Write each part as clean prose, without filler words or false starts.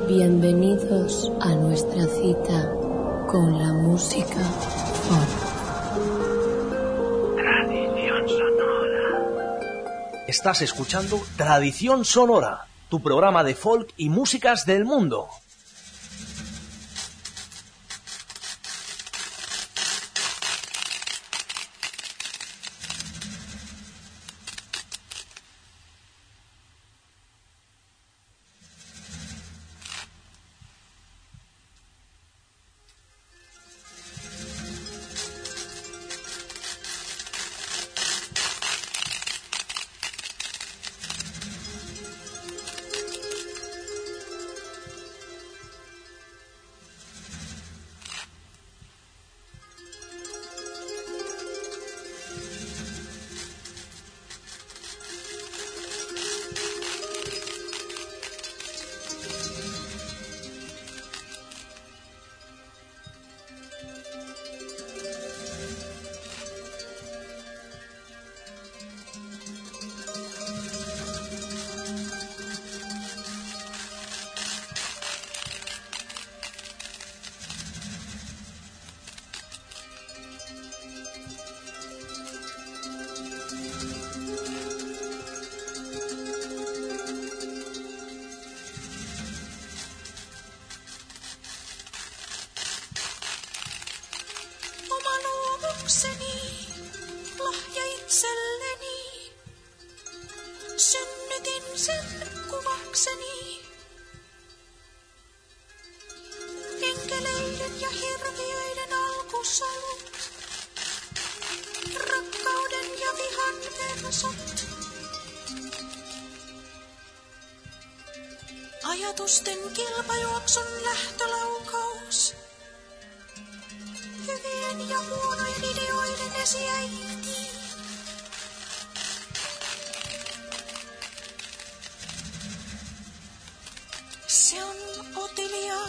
Bienvenidos a nuestra cita con la música folk. Tradición sonora. Estás escuchando Tradición Sonora, tu programa de folk y músicas del mundo. Ajatusten kilpajuoksun lähtölaukaus. Hyvien ja huonojen ideoiden esiäiti. Se on Otilia.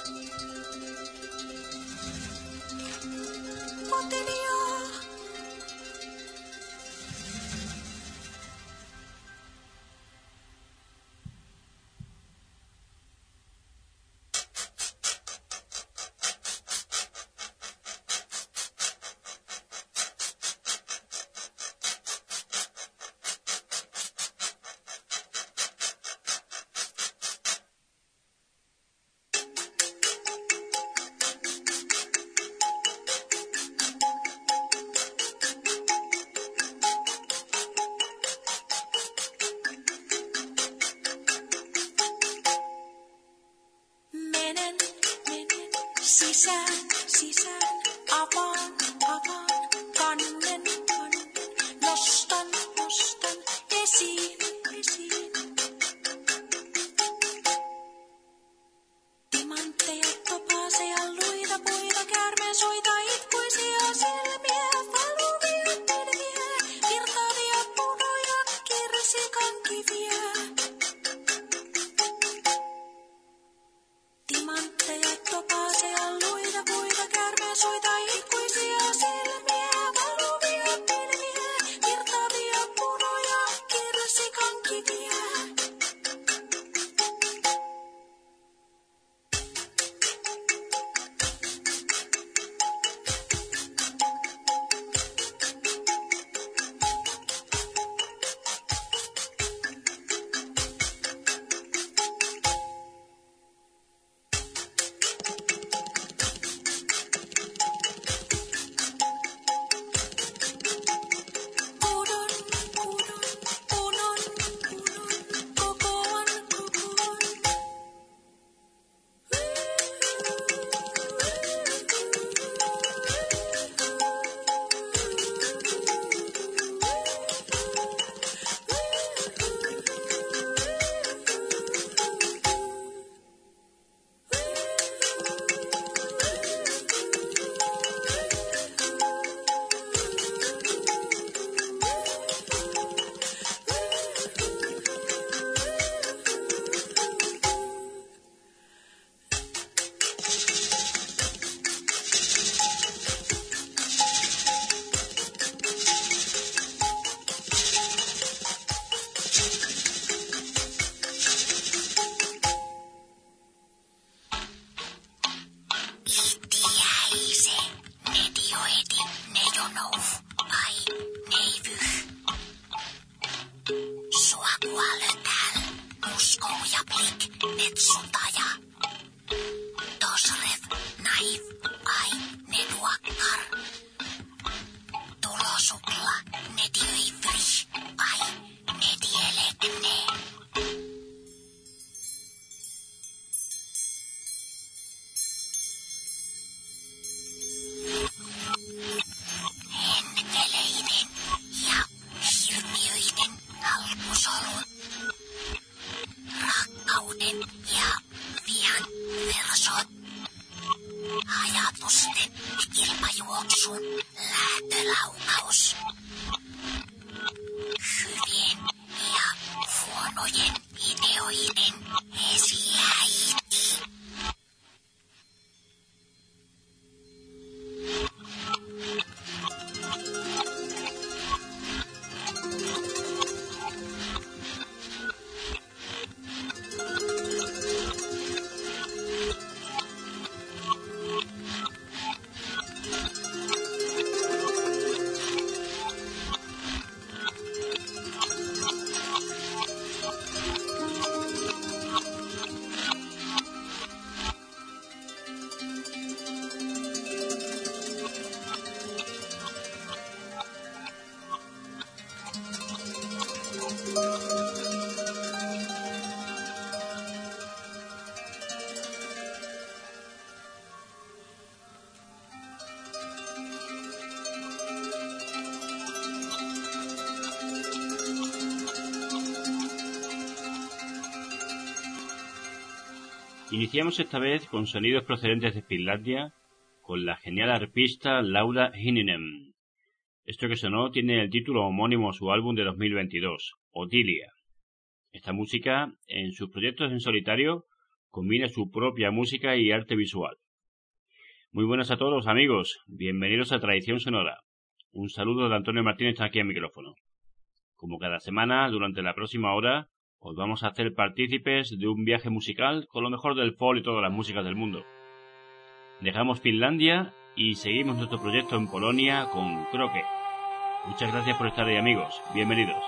Otilia. Net sotaja. Tosrev naif ai neduakkar. Tulosukla netiöi frisch ai netielegne. Henkeleiden ja hirviöiden alkusolut. Rakkauden ja vihan versot. Ajatusten ilmajuoksun lähtölaukaus. Hyvien ja huonojen ideoiden esiäiti. Iniciamos esta vez con sonidos procedentes de Finlandia, con la genial arpista Laura Hininen. Esto que sonó tiene el título homónimo a su álbum de 2022, Otilia. Esta música, en sus proyectos en solitario, combina su propia música y arte visual. Muy buenas a todos amigos, bienvenidos a Tradición Sonora. Un saludo de Antonio Martínez aquí al micrófono. Como cada semana, durante la próxima hora, os vamos a hacer partícipes de un viaje musical con lo mejor del folk y todas las músicas del mundo. Dejamos Finlandia y seguimos nuestro proyecto en Polonia con Kroke. Muchas gracias por estar ahí amigos, bienvenidos.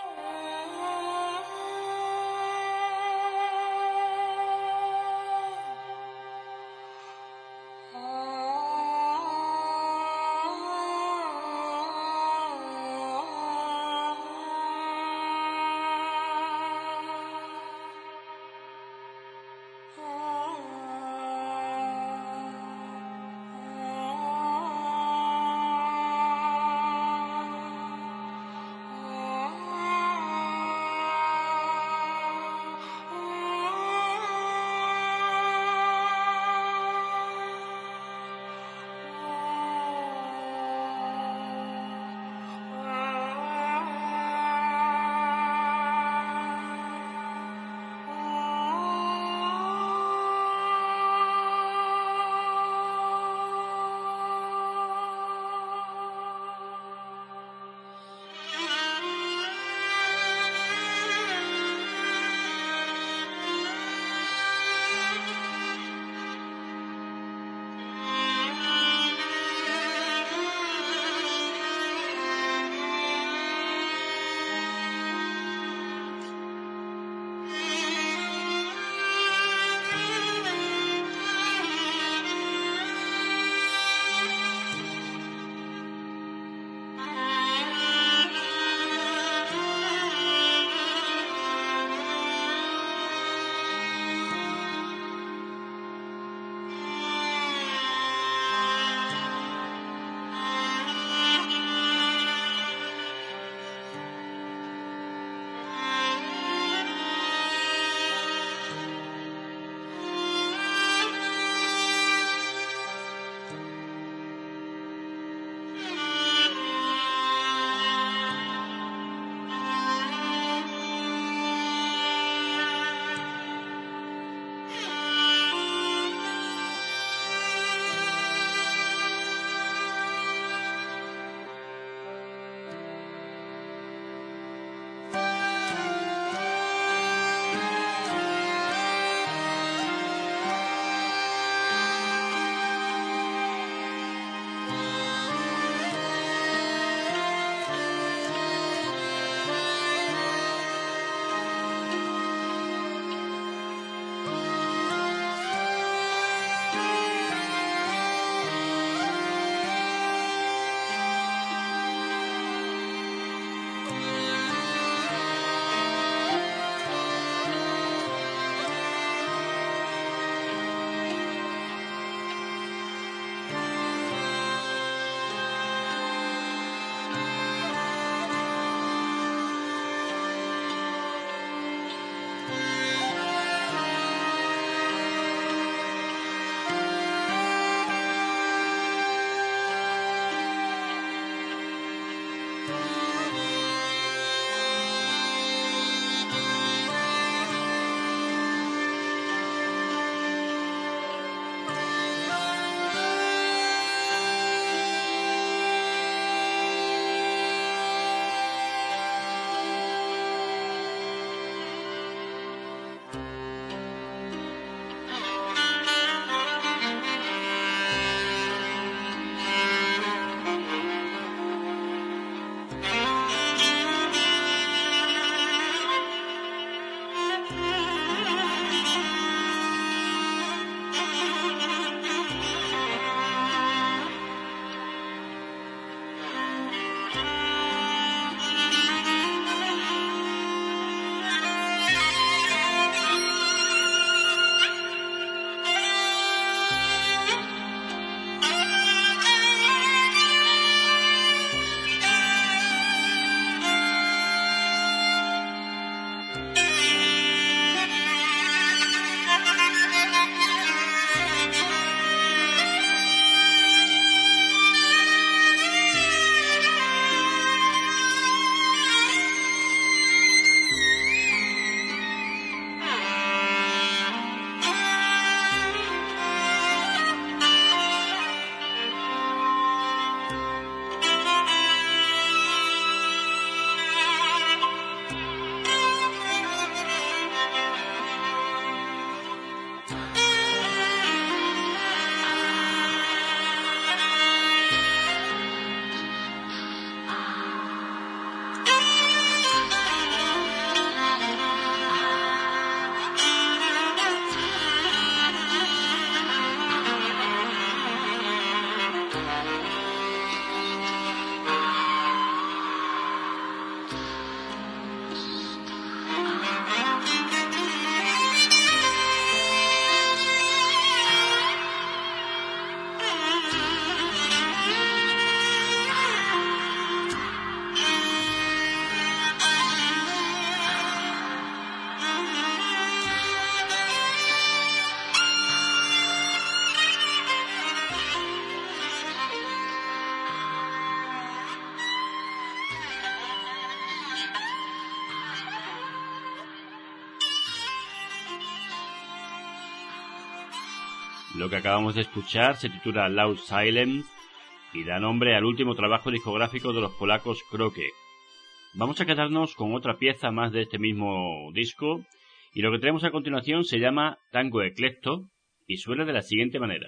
Lo que acabamos de escuchar se titula Loud Silence y da nombre al último trabajo discográfico de los polacos Kroke. Vamos a quedarnos con otra pieza más de este mismo disco y lo que tenemos a continuación se llama Tango Eclecto y suena de la siguiente manera.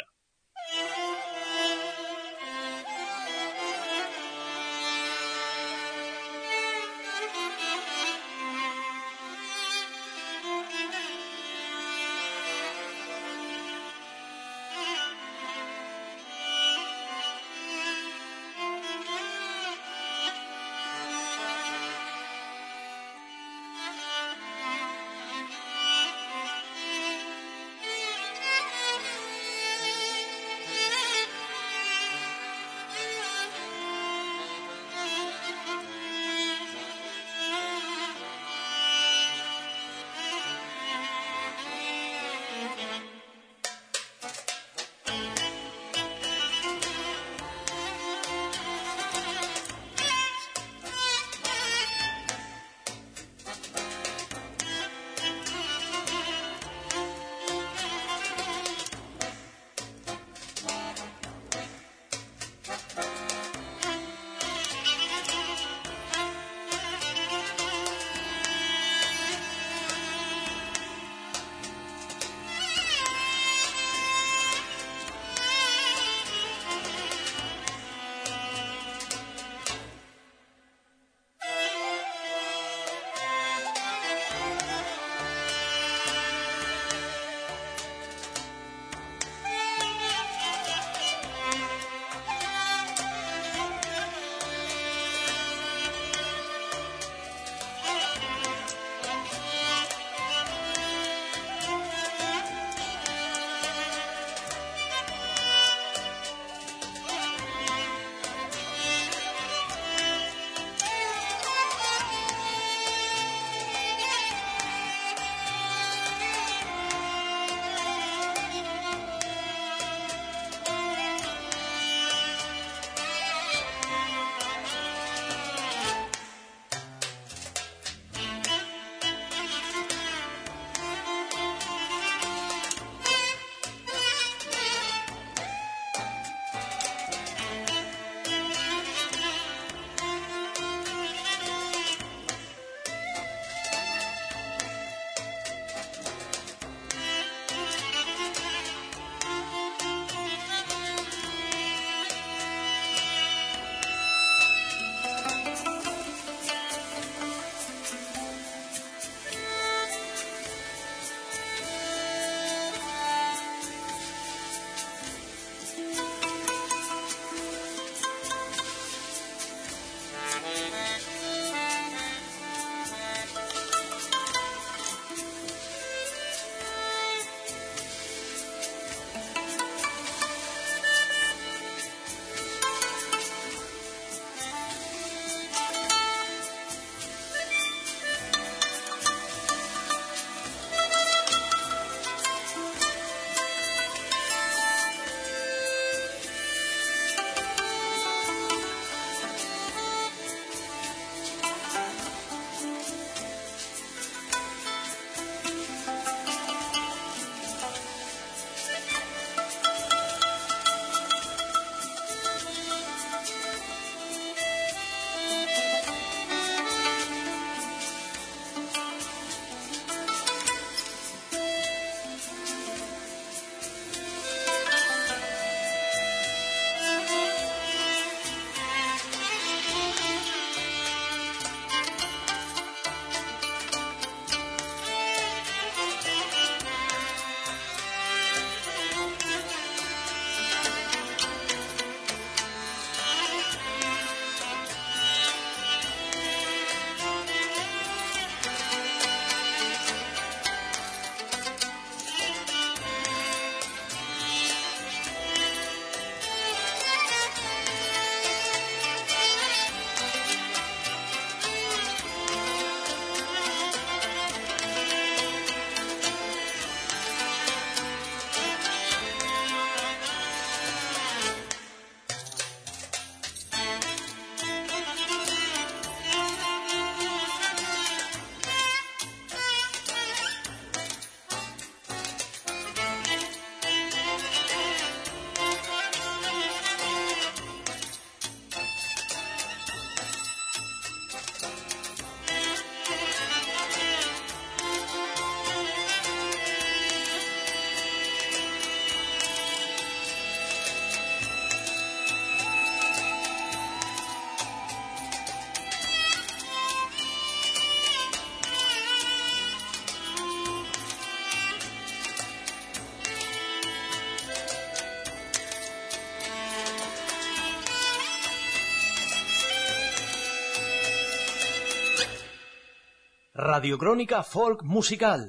Radiocrónica Folk Musical.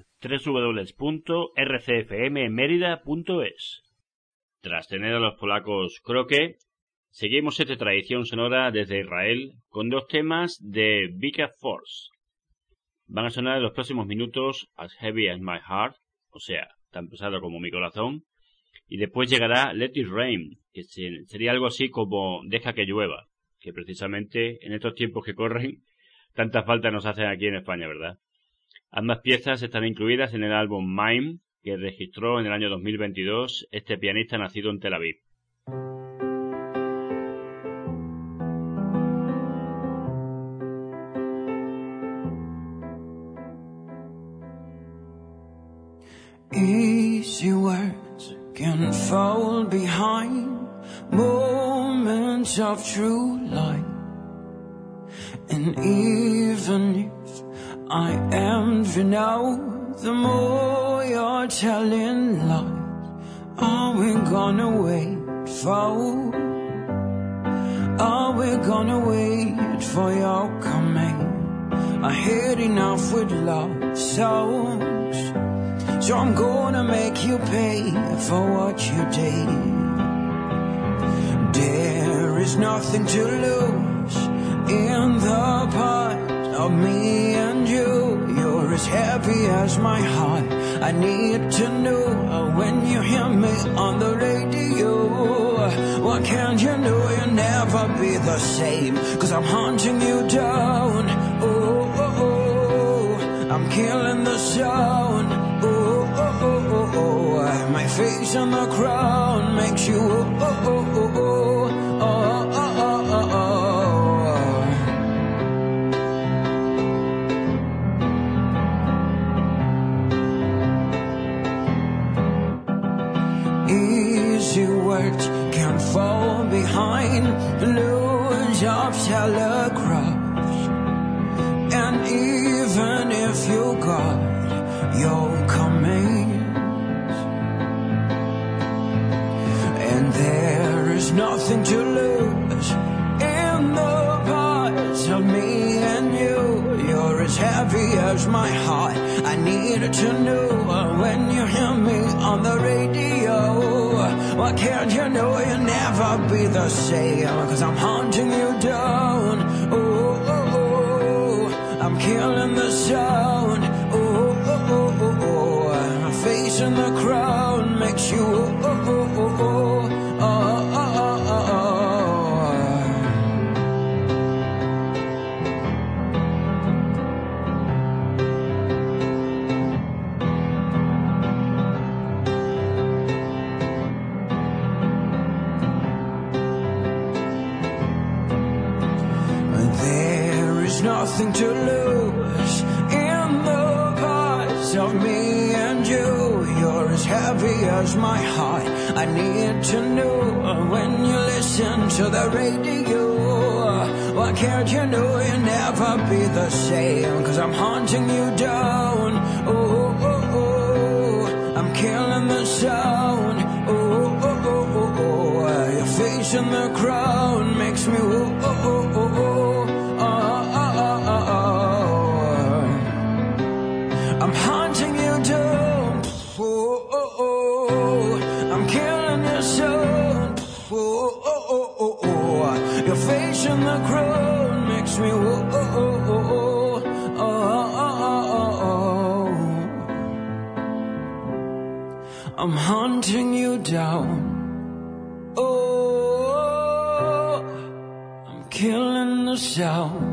www.rcfmmerida.es. Tras tener a los polacos Kroke, seguimos esta tradición sonora desde Israel con dos temas de Vika Force. Van a sonar en los próximos minutos As Heavy as My Heart, o sea, tan pesado como mi corazón, y después llegará Let It Rain, que sería algo así como Deja que llueva, que precisamente en estos tiempos que corren, tanta falta nos hacen aquí en España, ¿verdad? Ambas piezas están incluidas en el álbum Mime, que registró en el año 2022 este pianista nacido en Tel Aviv. Easy words can fall behind moments of true light. And even if I envy now, the more you're telling lies, are we gonna wait for? Are we gonna wait for your coming? I had enough with love songs, so I'm gonna make you pay for what you did. There is nothing to lose in the part of me and you. You're as heavy as my heart. I need to know when you hear me on the radio. Why can't you know you'll never be the same? 'Cause I'm hunting you down. Oh, oh, oh. I'm killing the sound. Oh, oh, oh, oh, oh. My face on the crown makes you oh, oh, oh, oh, oh, oh, oh, oh, oh. Easy words can fall behind loads of telegraphs, and even if you got your commands, and there is nothing to lose in the parts of me and you. You're as heavy as my heart. I need to know when you hear me on the radio. Why can't you know you'll never be the same? 'Cause I'm hunting you down. Oh, oh, oh. I'm killing the sound. Oh, oh, oh, oh, oh. My face in the crowd makes you oh, oh, oh, oh, oh, oh, oh, oh, oh. Nothing to lose in the parts of me and you. You're as heavy as my heart. I need to know when you listen to the radio. Why can't you know you'll never be the same? 'Cause I'm hunting you down. Oh, oh, oh. I'm killing the sound. Oh, oh, oh, oh, oh. Your face in the crowd makes me oh, oh, oh, oh, oh. I'm hunting you down. Oh, oh, oh. I'm killing your soul. Oh, oh, oh, oh, oh. Your face in the crowd makes me oh, oh, oh, oh, oh, oh, oh, oh. I'm hunting you down. Oh, I'm killing the sound.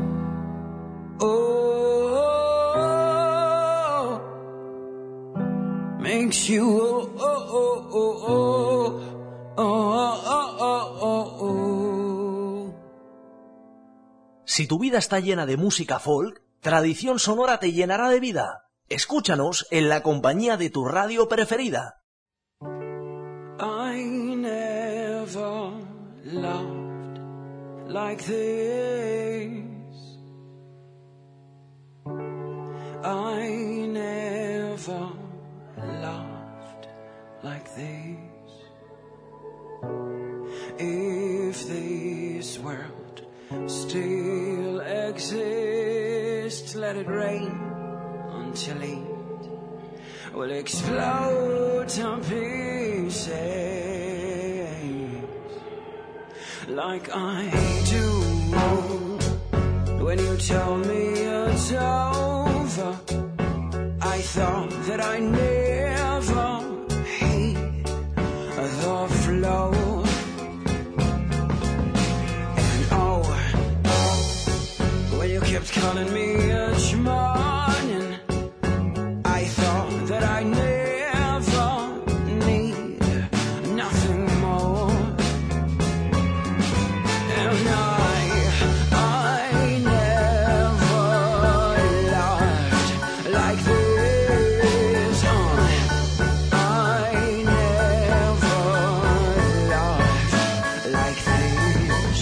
Oh, makes you oh, oh, oh, oh, oh, oh, oh, oh, oh. Si tu vida está llena de música folk, Tradición Sonora te llenará de vida. Escúchanos en la compañía de tu radio preferida. I never loved like this. I never loved like this. If this world still exists, let it rain. until it will explode to pieces, like I do when you tell me it's over. I thought that I never hit the flow. And oh, when you kept calling me each morning, I thought that I never need nothing more. And I never loved like this. I never loved like this.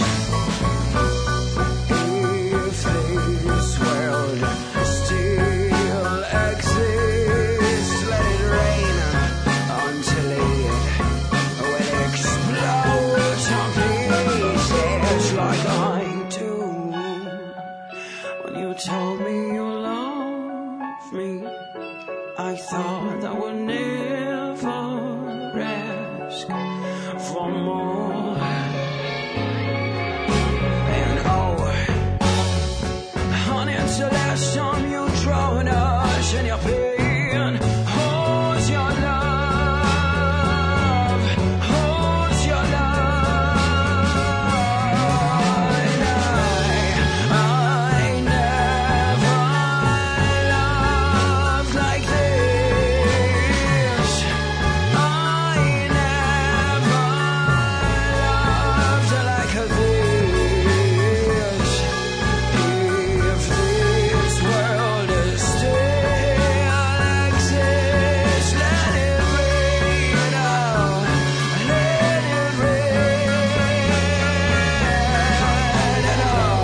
If this world still exists, let it rain until it will explode to pieces, like I do when you told me you love me. I thought I would never ask for more. And oh, honey, it's the last time you drown us in your pain. Hold your love, hold your love. And I never loved like this. I never loved like this. If this world is still exists, let it rain out, let it rain. And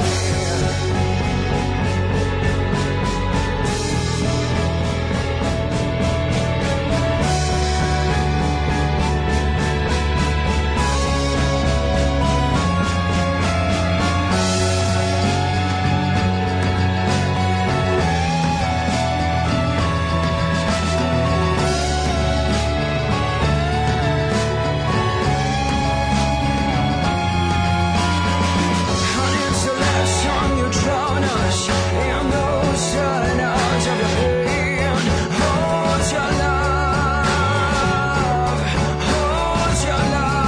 honey, it's the last time you drown us in those silence of your pain. Hold your love, hold your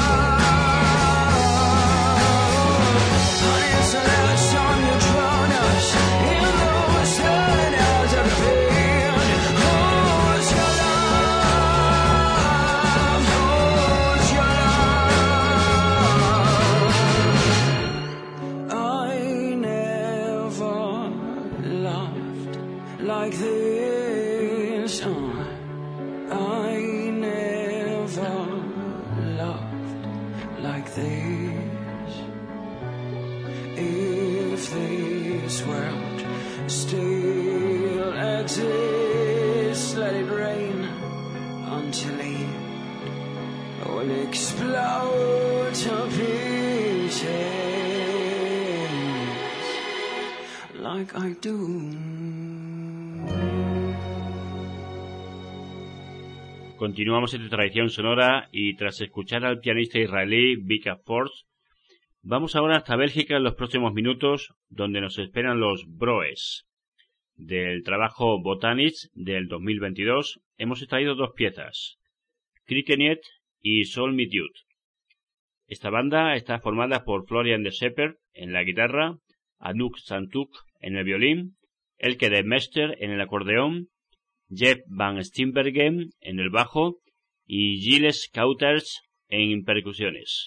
love. Honey, it's the last time you drown us in those silence of your pain. Hold your love, hold your love. I never loved like this. I never loved like this. If this world still exists, let it rain until it will explode to pieces, like I do. Continuamos esta tradición sonora y tras escuchar al pianista israelí Vika Force, vamos ahora hasta Bélgica en los próximos minutos, donde nos esperan los Broes. Del trabajo Botanics del 2022 hemos extraído dos piezas, Crickeniet y Solmitude. Esta banda está formada por Florian de Shepherd en la guitarra, Anouk Santuk en el violín, Elke de Mester en el acordeón, Jeff Van Steenbergen en el bajo y Gilles Cauters en percusiones.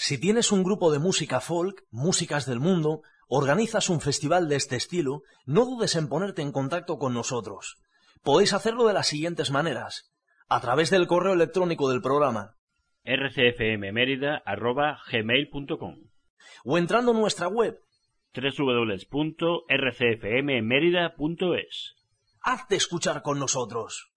Si tienes un grupo de música folk, músicas del mundo, organizas un festival de este estilo, no dudes en ponerte en contacto con nosotros. Podéis hacerlo de las siguientes maneras: a través del correo electrónico del programa rcfmmerida@gmail.com o entrando en nuestra web www.rcfmmerida.es. Hazte escuchar con nosotros.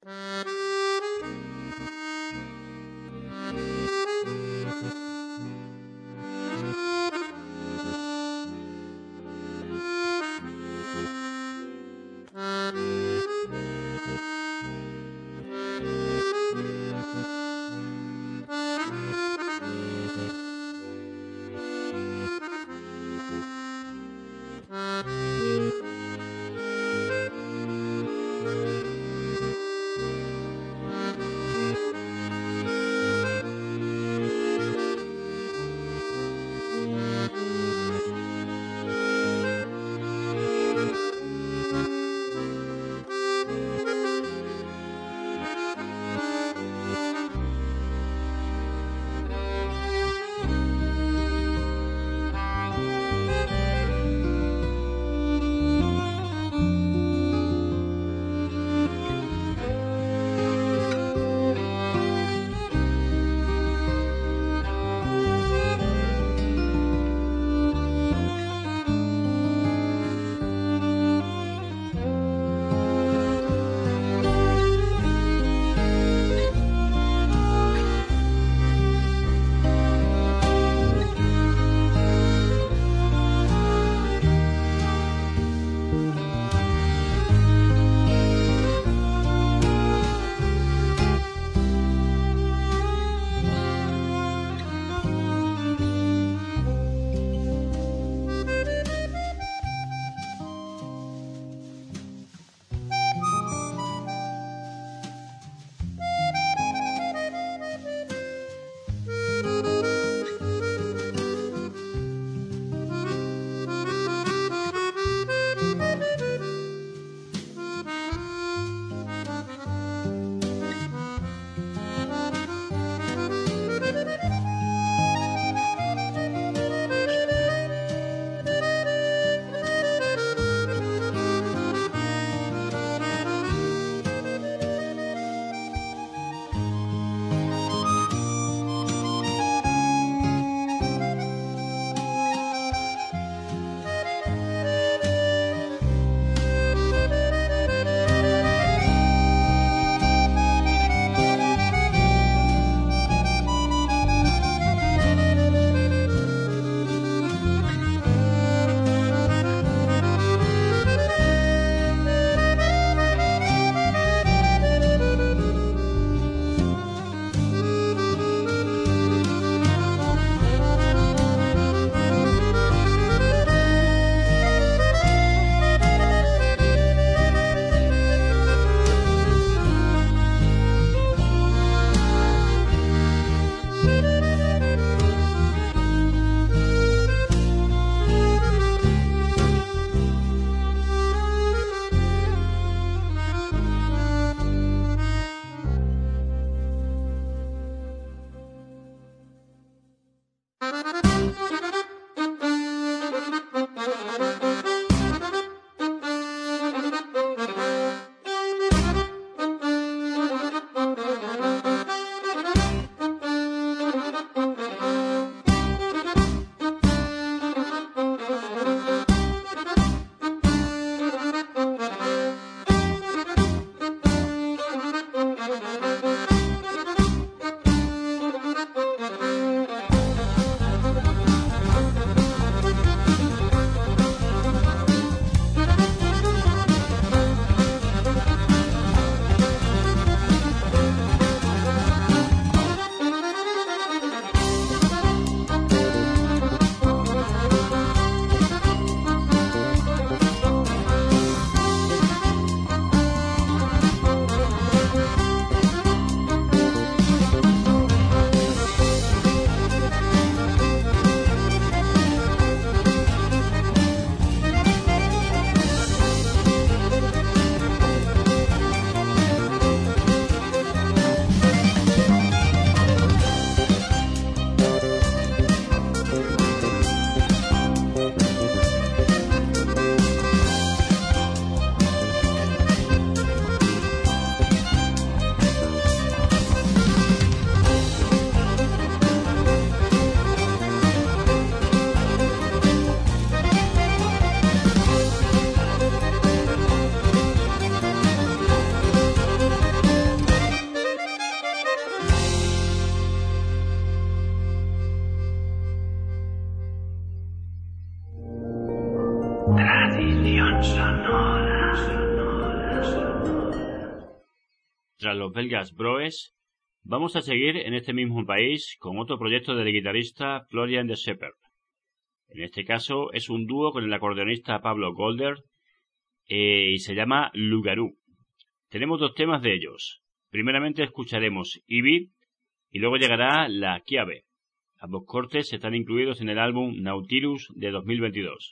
Tras los belgas Broes, vamos a seguir en este mismo país con otro proyecto del guitarrista Florian de Shepherd. En este caso es un dúo con el acordeonista Pablo Golder y se llama Lugarú. Tenemos 2 temas de ellos. Primeramente escucharemos Ibi y luego llegará La Chiave. Ambos cortes están incluidos en el álbum Nautilus de 2022.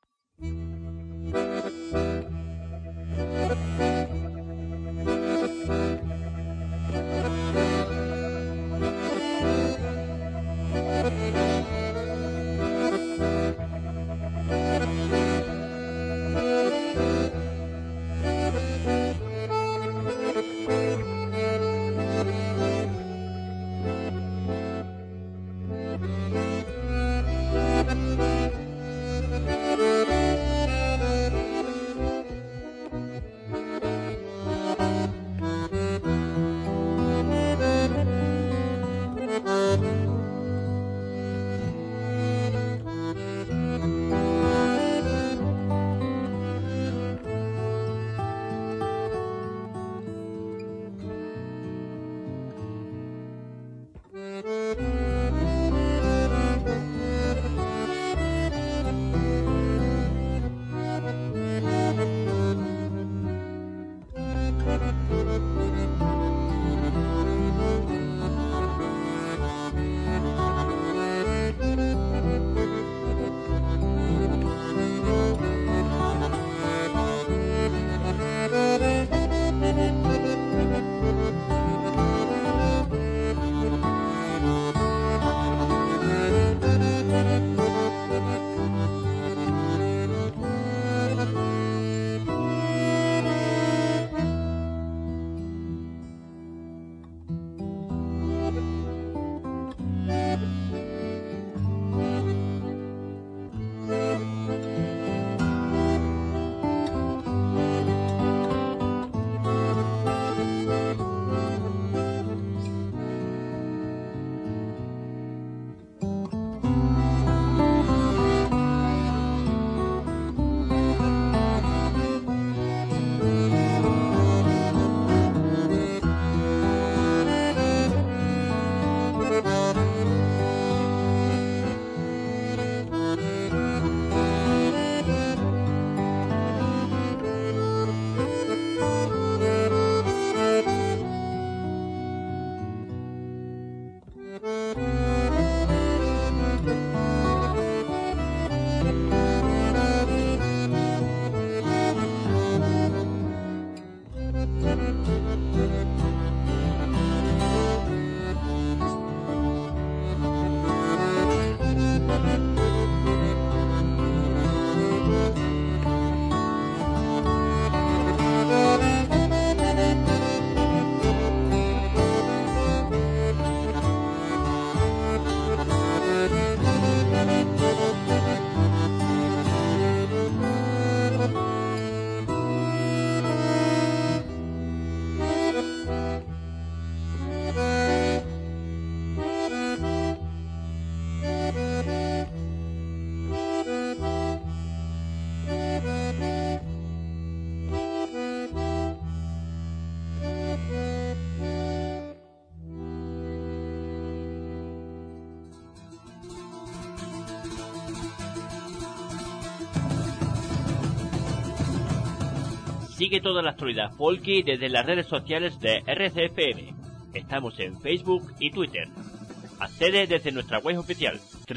Sigue toda la actualidad folky desde las redes sociales de RCFM. Estamos en Facebook y Twitter. Accede desde nuestra web oficial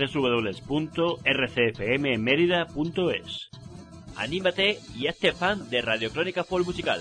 www.rcfmmerida.es. Anímate y hazte fan de Radio Crónica Folk Musical.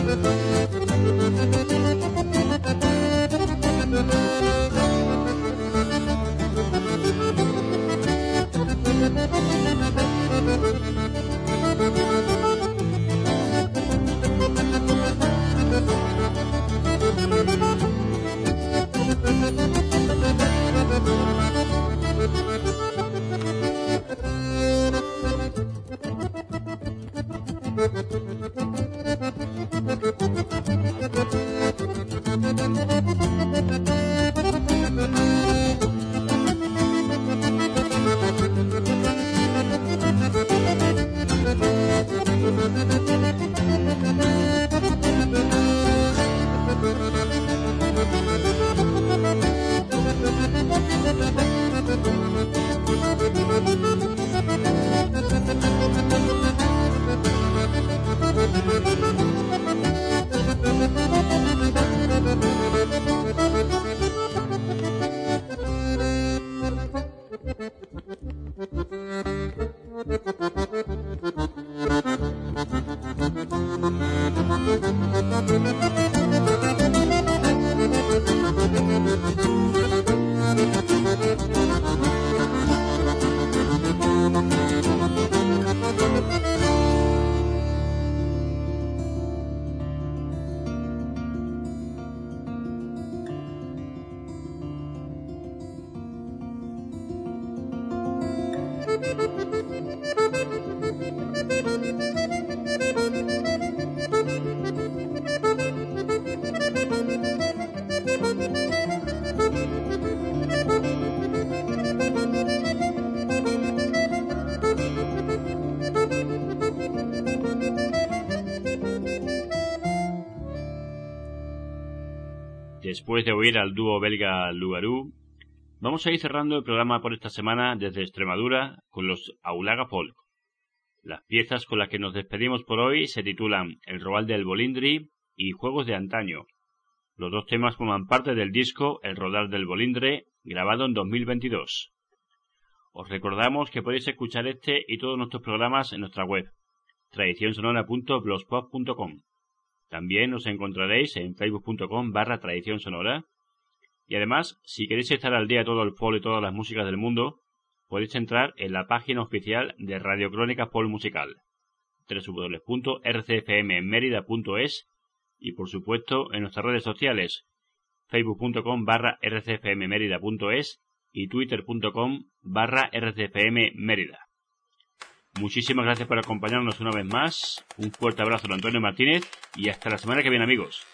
Después de oír al dúo belga Lugarú, vamos a ir cerrando el programa por esta semana desde Extremadura con los Aulaga Folk. Las piezas con las que nos despedimos por hoy se titulan El Roal del Bolindri y Juegos de Antaño. Los dos temas forman parte del disco El Rodar del Bolindre, grabado en 2022. Os recordamos que podéis escuchar este y todos nuestros programas en nuestra web, tradicionsonora.blogspot.com. También os encontraréis en facebook.com/tradicionsonora. Y además, si queréis estar al día de todo el folk y todas las músicas del mundo, podéis entrar en la página oficial de Radio Crónica Folk Musical, www.rcfmmerida.es, y por supuesto en nuestras redes sociales, facebook.com/rcfmmerida.es y twitter.com/rcfmmerida. Muchísimas gracias por acompañarnos una vez más. Un fuerte abrazo de Antonio Martínez y hasta la semana que viene, amigos.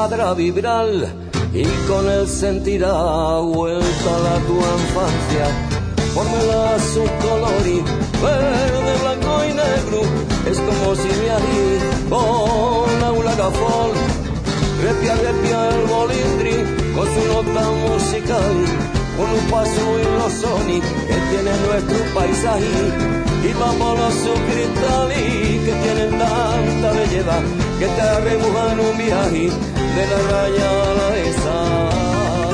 hará vibrar y con él sentirá vuelta a la tu infancia. Fórmela su color y verde, blanco y negro, es como si me harí con aula gafón. Repia el bolindri con su nota musical, con un paso y los sonidos que tiene nuestro paisaje, y vamos los cristales que tienen tanta belleza que te remojan un viaje de la raya a la esa.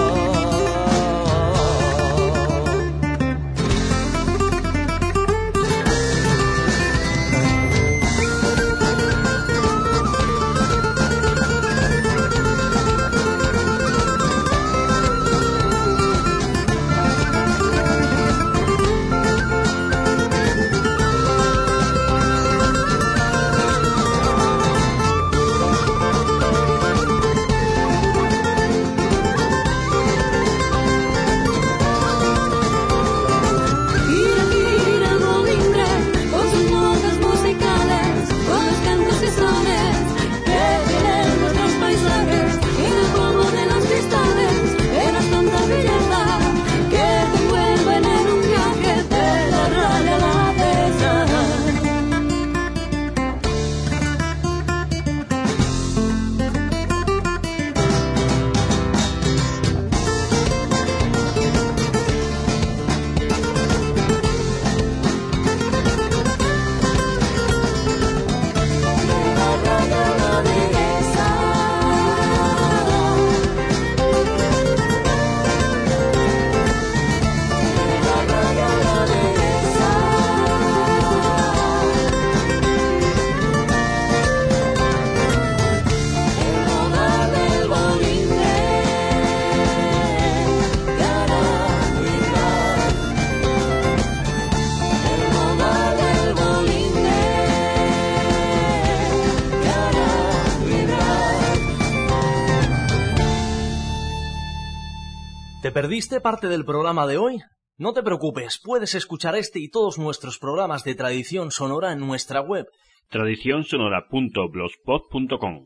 ¿Te perdiste parte del programa de hoy? No te preocupes, puedes escuchar este y todos nuestros programas de Tradición Sonora en nuestra web tradicionsonora.blogspot.com.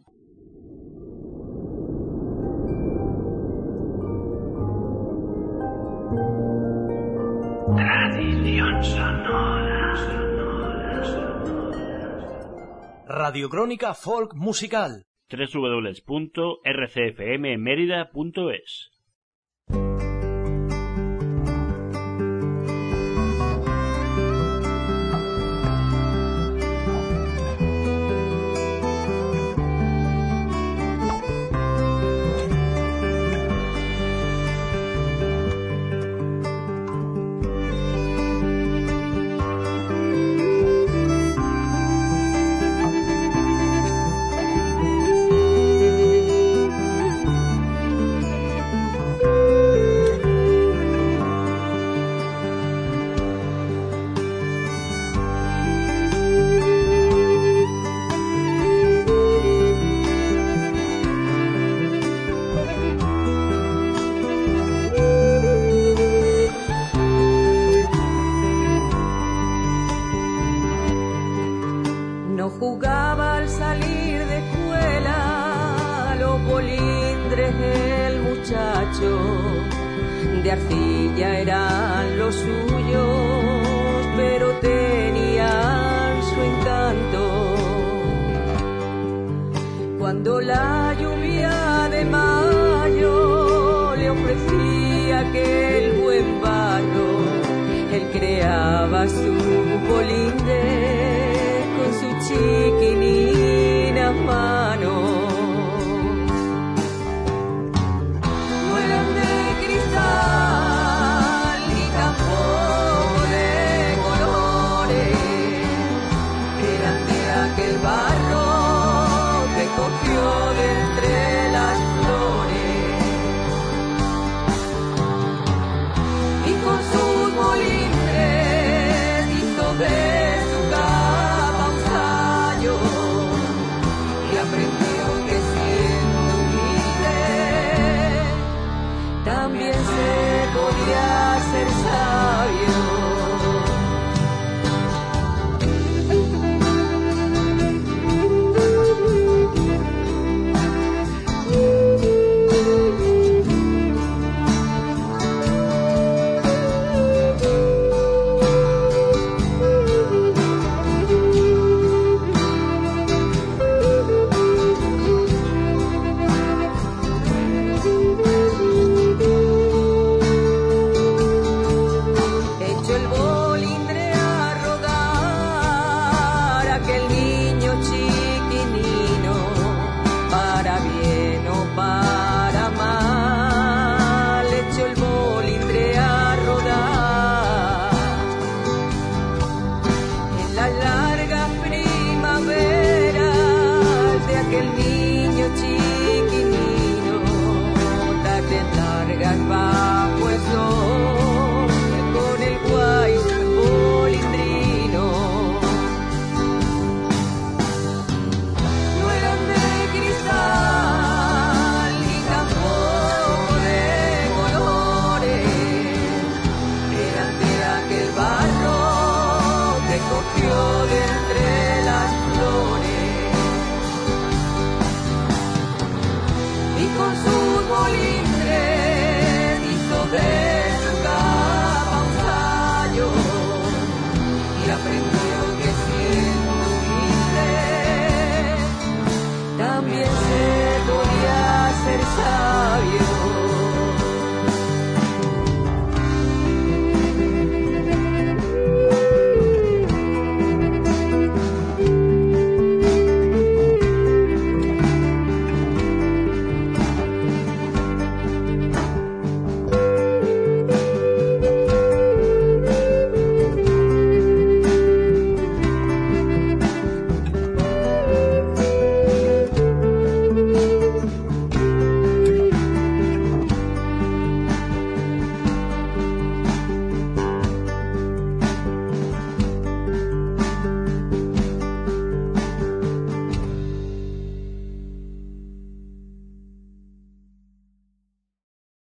Tradición sonora. Radiocrónica Folk Musical. www.rcfmmerida.es. Jugaba al salir de escuela, los bolindres el muchacho, de arcilla eran los suyos, pero tenían su encanto. Cuando la lluvia de mayo le ofrecía aquel buen barro, él creaba su bolindre con su chiquinito.